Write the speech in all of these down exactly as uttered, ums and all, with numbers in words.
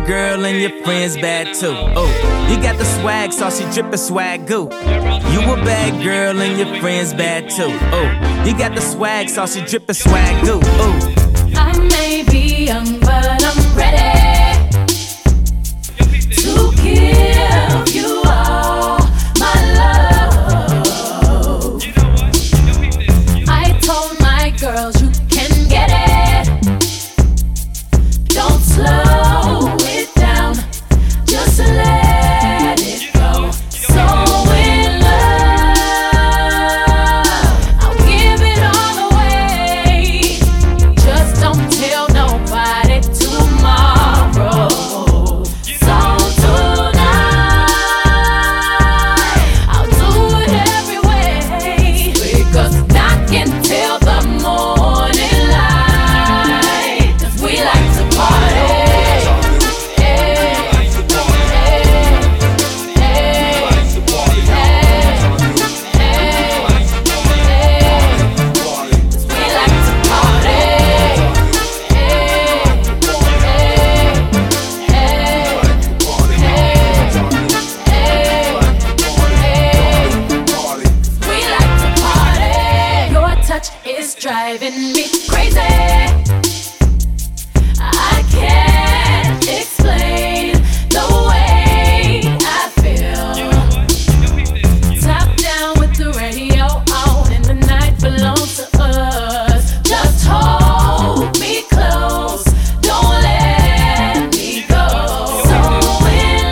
girl and your friends bad too. Oh, you got the swag, saucy drippin' swag goo. You a bad girl and your friends bad too. Oh, you got the swag, saucy drippin' swag goo. Oh, I may be young, but I'm ready to give you all my love. I told my girls you can get it. Don't slow it down, just let it go. So in love, I'll give it all away. Just don't tell nobody tomorrow. So tonight, I'll do it every way, because I can tell the morning light, 'cause we like to party. It's driving me crazy. I can't explain the way I feel. Top down with the radio on, and the night belongs to us. Just hold me close, don't let me go. So in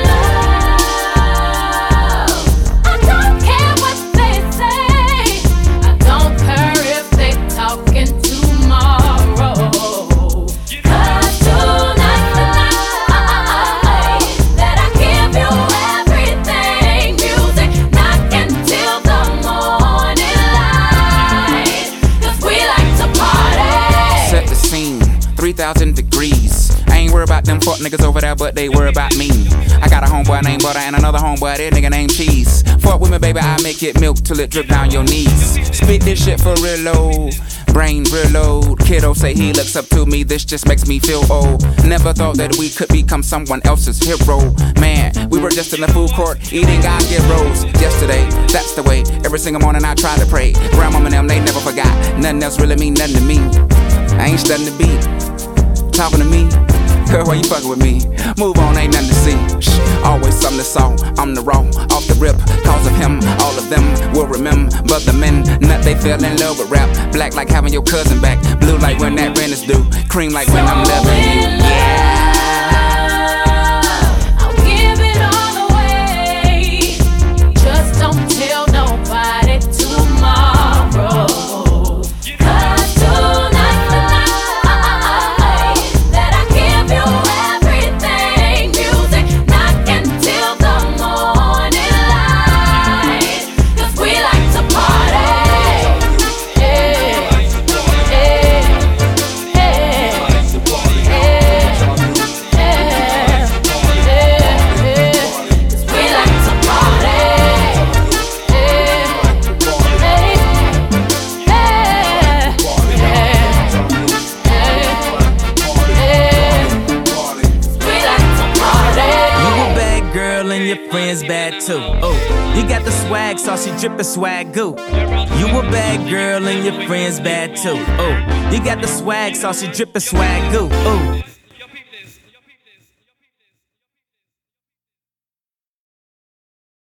love, I don't care what they say. I don't care if they talking tomorrow. 'Cause tonight's the night that I give you everything. Music knocking till the morning light, 'cause we like to party. Set the scene, three thousand degrees. I ain't worried about them fuck niggas over there, but they worry about me. I got a homeboy named Butter and another homeboy, that nigga named Cheese. Fuck with me, baby, I make it milk till it drip down your knees. Spit this shit for real low, brain real load. Kiddo say he looks up to me, this just makes me feel old. Never thought that we could become someone else's hero. Man, we were just in the food court eating our gyros. Yesterday, that's the way, every single morning I try to pray. Grandmama and them, they never forgot, nothing else really mean nothing to me. I ain't studying the beat, talking to me. Girl, why you fucking with me? Move on, ain't nothing to see. Shh, always something to saw. I'm the raw, off the rip. Cause of him, all of them will remember the men. Nut, they fell in love with rap. Black like having your cousin back. Blue like when that rent is due. Cream like when I'm loving you. Yeah. I'll give it all away. Just don't tell nobody tomorrow. 'Cause tonight's the night that I give you everything. Music knocking till the morning light, 'cause we like to party. Yeah, yeah, yeah, your friends bad too. Oh, you got the swag, saucy drippin' swag goo. You a bad girl and your friends bad too. Oh, you got the swag, saucy drippin' swag goo. Oh.